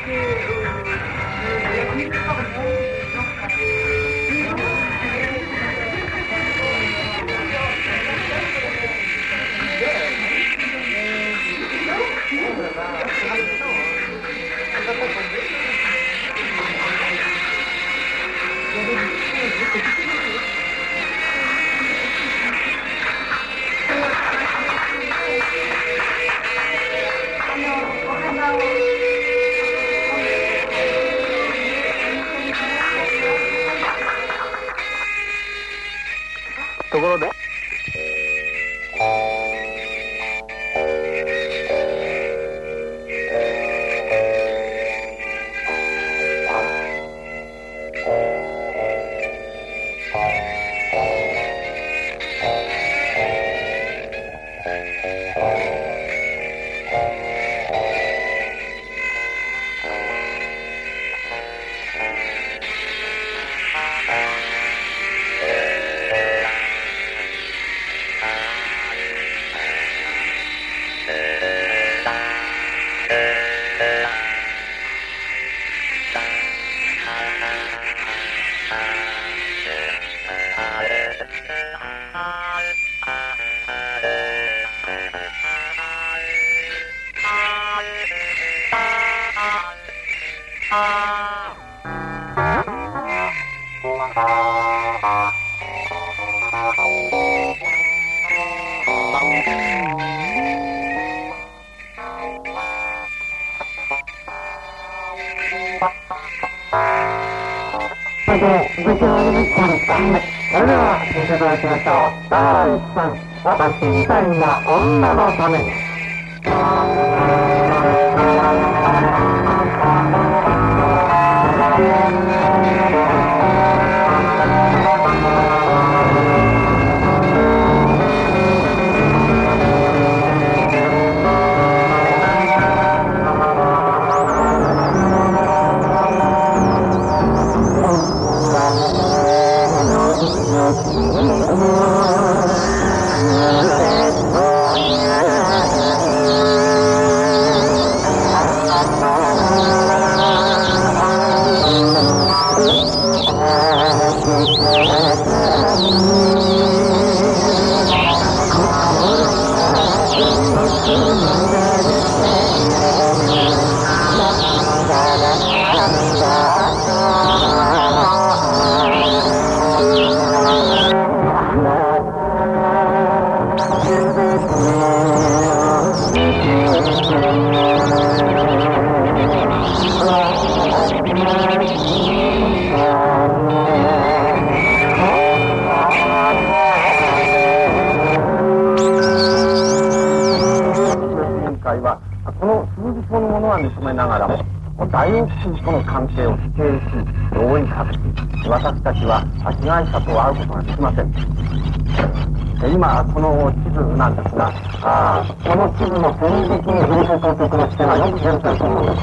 ところでそれでは聞いていただきましょう。第1番、私みたいな女のために。大王金との関係を否定し、覆い隠し、私たちは被害者と会うことができません。今、この地図なんですが、この地図の線引きに情報当局の視点がよく出ると思うんです。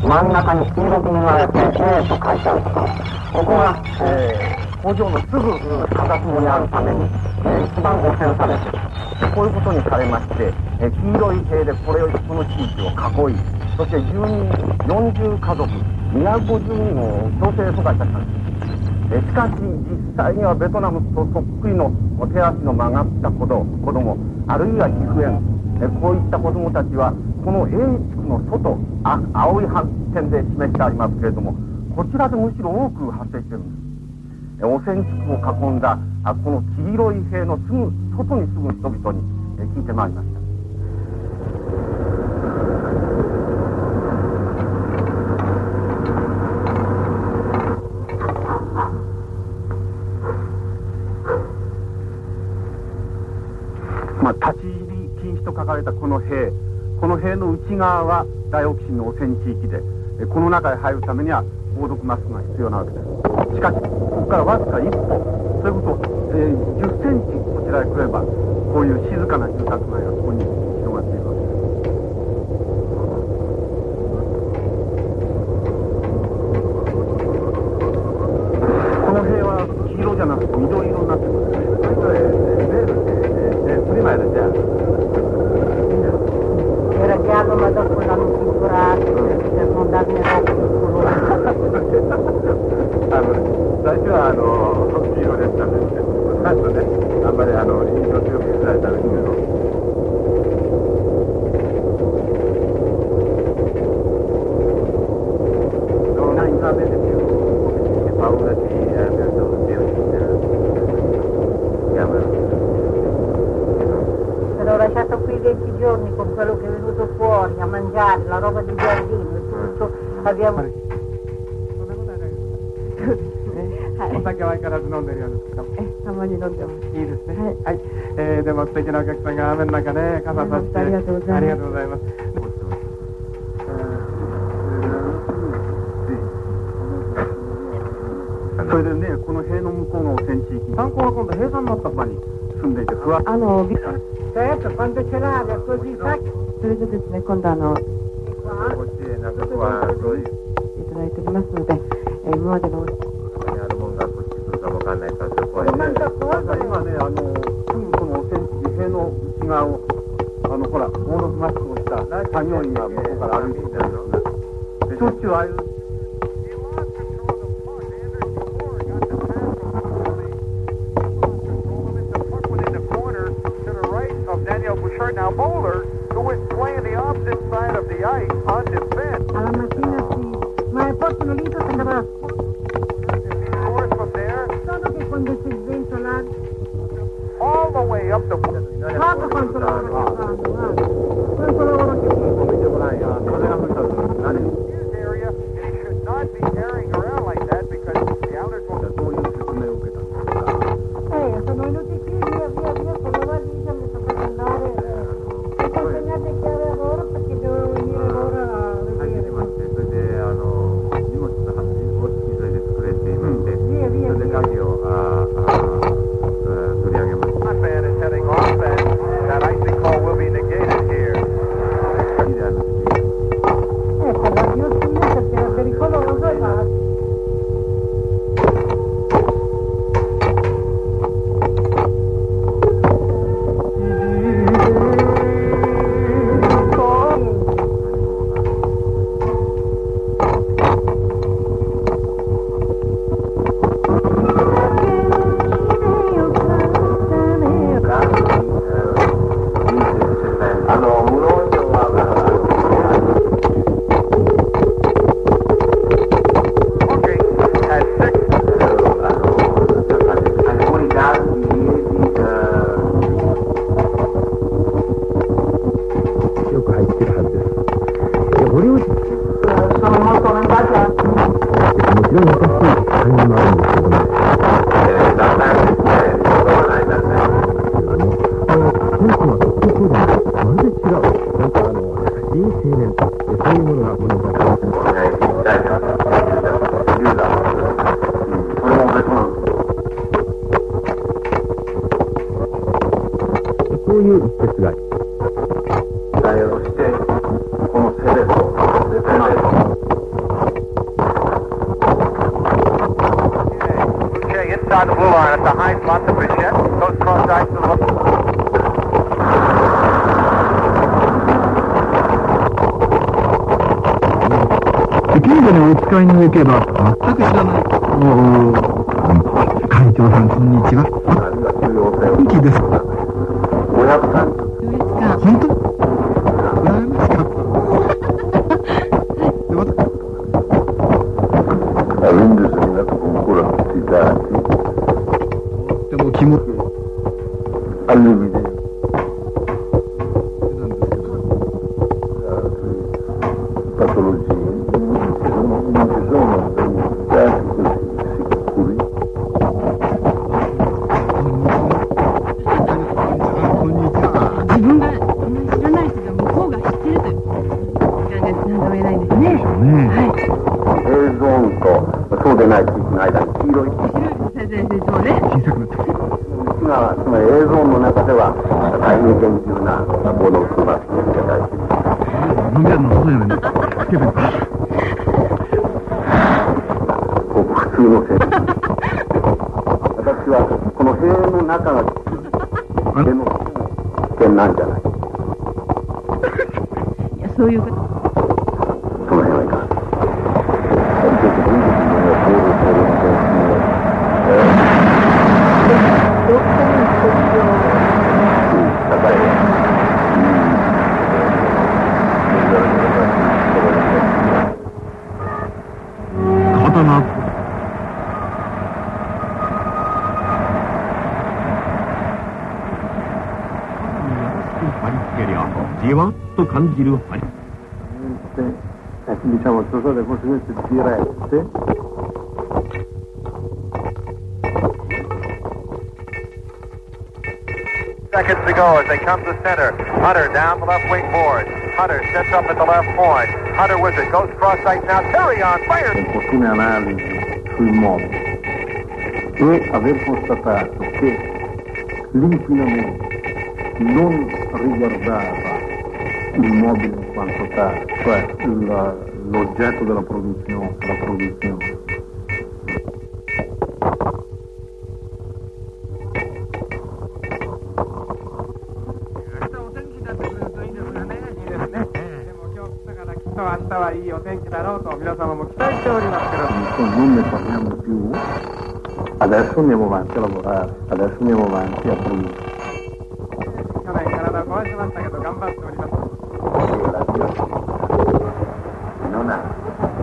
真ん中に黄色く塗られて A と書いてあるところ。ここが、工場のすぐ片隅にあるために、一番汚染されている。こういうことにされまして、黄色い塀でこの地域を囲い、そして住民40家族250人を強制疎開されたんです。しかし実際にはベトナムとそっくりの手足の曲がった子供、あるいは皮膚炎、こういった子供たちはこの A 地区の外、青い点で示してありますけれども、こちらでむしろ多く発生しているんです。汚染地区を囲んだこの黄色い塀のすぐ外に住む人々に聞いてまいりました。立ち入り禁止と書かれたこの塀の内側はダイオキシンの汚染地域で、この中へ入るためには防毒マスクが必要なわけです。しかしここからわずか一歩、それこそ、10センチこちらへ来ればこういう静かな住宅街がそこに広がっているわけです。この塀は黄色じゃなくて緑色になってますね。それぞれprima era già ma dopo l'hanno pitturato per non darne solamente più paura di L'ho lasciato qui 20 giorni con quello che è venuto fuori a mangiare, la roba di giardino e tutto. Abbiamo... お酒は相変わらず飲んでるようですけど。 たまに飲んでます。 いいですね。はい。でも素敵なお客さんが雨の中ね、傘さして。 ありがとうございます。 ありがとうございます。 それでね、この塀の向こうの汚染地域、炭鉱が今度閉鎖になった場に住んでいて、 certo, quando c'è l'aria così fa... それでですね、今度いただいておりますので、今までの今ね、すぐこの汚染地、塀の内側を、ほら、防毒マスクをした作業員が向こうから歩いてきてるんですが、しょっちゅうああいう。 Now Bowler, who was playing the opposite side of the ice on defense. Alla mattina sì, ma possono lì per andare. If he scores from there, Solo che quando c'è il vento là, all the way up the guarda quanto lavoro che fanno, guarda. Quanto lavoro che fanno. his area, and he should not be carrying around like that because the Islanders will. Sono venuti qui via, con la valigia mi tocca andare. Consegnate chiave a loro perché devono venire loro a vedere. Fan is heading off, and that icing call will be negated here. La Dio sì, perché era pericoloso e basta. Inside the blue line at the high spot, the Bichette goes cross ice to the left. 近所にお使いに行けば全く知らない。会長さん、こんにちは。元気ですか？本当？羨ましかった。で、また。でも気持ち。 私はこの塀の中が塀の危険なんじゃない。 いや、そういうこと。 その辺はいかん。 子と感じる針。 diciamo, sono state conseguenze dirette. Seconds to go as they come to center. Hunter down the left wing board. Hunter sets up at the left point. Hunter with it, goes cross ice now. Terry on fire. Opportune analisi sui mobili e aver constatato che l'inquinamento non riguardava il mobile in quanto tale, cioè l'oggetto della produzione. Non ne parliamo più, adesso andiamo avanti a lavorare, adesso andiamo avanti a produrre. Non ha.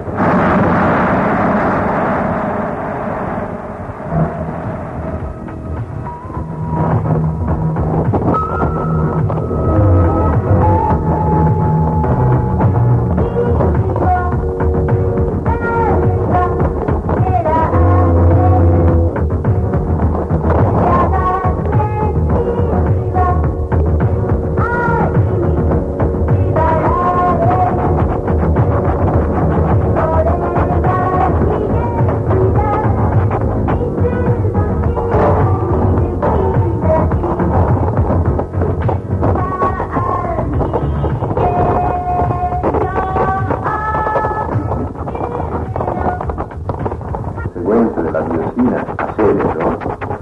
Della diossina a Seveso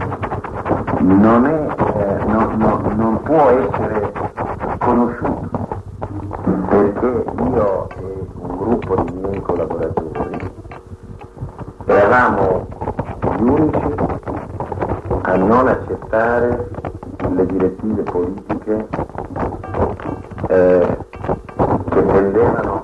non può essere conosciuto, perché io e un gruppo di miei collaboratori eravamo gli unici a non accettare le direttive politiche che tendevano